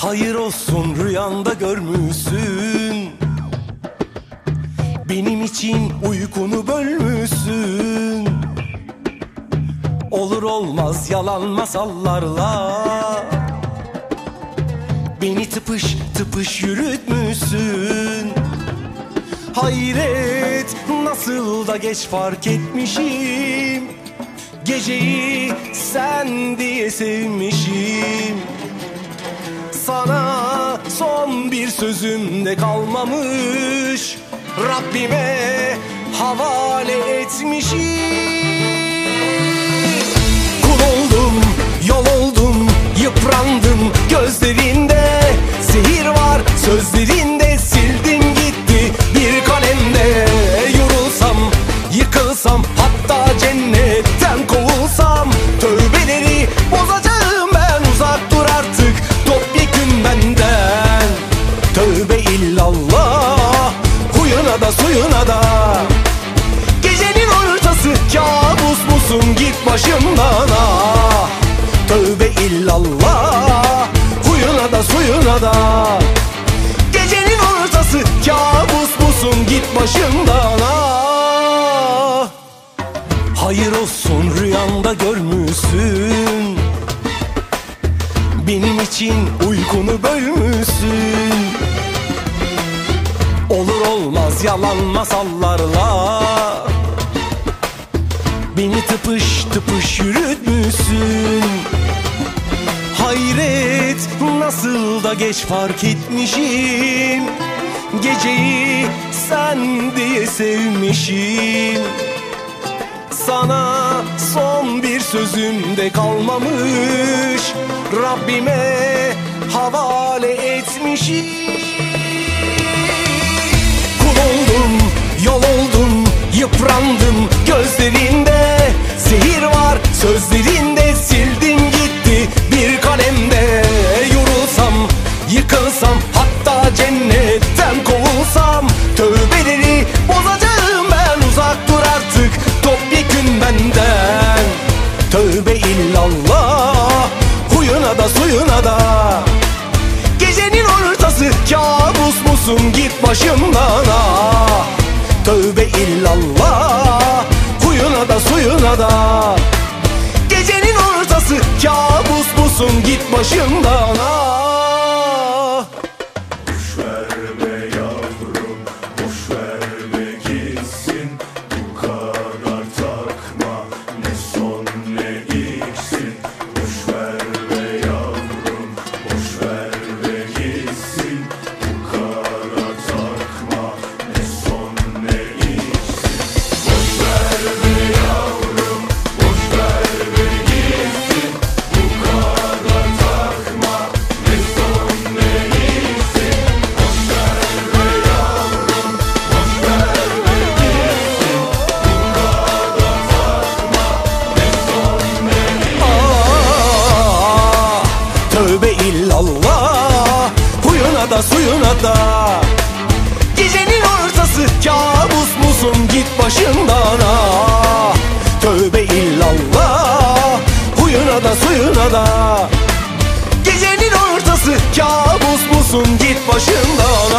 Hayır olsun rüyanda görmüşsün, benim için uykunu bölmüşsün. Olur olmaz yalan masallarla beni tıpış tıpış yürütmüşsün. Hayret nasıl da geç fark etmişim, geceyi sen diye sevmişim. Sana son bir sözüm de kalmamış, Rabbime havale etmişim. Kul oldum, yol oldum, yıprandım gözlerinde. Zehir var sözlerinde, sildin gitti bir kalemde. Yorulsam, yıkılsam, hatta cennetten kovulsam, tövbeleri bozacağım ben, uzak dur artık topyekün benden. Tövbe illallah, huyuna da suyuna da. Gecenin ortası kabus musun, git başımdan ah. Tövbe illallah, huyuna da suyuna da. Gecenin ortası kabus musun, git başımdan ah. Hayır olsun rüyanda görmüşsün, benim için uykunu bölmüşsün. Olur olmaz yalan masallarla beni tıpış tıpış yürütmüşsün. Hayret nasıl da geç fark etmişim, geceyi sen diye sevmişim. Sana son bir sözüm de kalmamış, Rabbime havale etmişim. Kul oldum, yol oldum, yıprandım gözlerinde. Zehir var sözlerinde, sildin gitti bir kalemde. Yorulsam, yıkılsam, hatta cennetten kovulsam, tövbeleri bozacağım ben, uzak dur artık topyekün benden. Tövbe illallah, huyuna da suyuna da. Gecenin ortası kabus musun, git başımdan ah. Tövbe illallah, huyuna da suyuna da. Gecenin ortası kabus musun, git başımdan ah. Boş ver be yavrum, boş ver be gitsin. Bu kadar takma, ne son ne ilksin. Boş ver be yavrum, boş ver be gitsin. Bu kadar takma, ne son ne ilksin. Boş ver be yavrum, boş ver be gitsin. Bu kadar takma, ne son ne ilksin. Boş ver be yavrum, boş ver be gitsin. Bu kadar takma, ne son ne ilksin. Ah, tövbe illallah, huyuna da suyuna da. Gecenin ortası kabus musun, git başımdan ah. Tövbe illallah, huyuna da suyuna da. Gecenin ortası kabus musun, git başımdan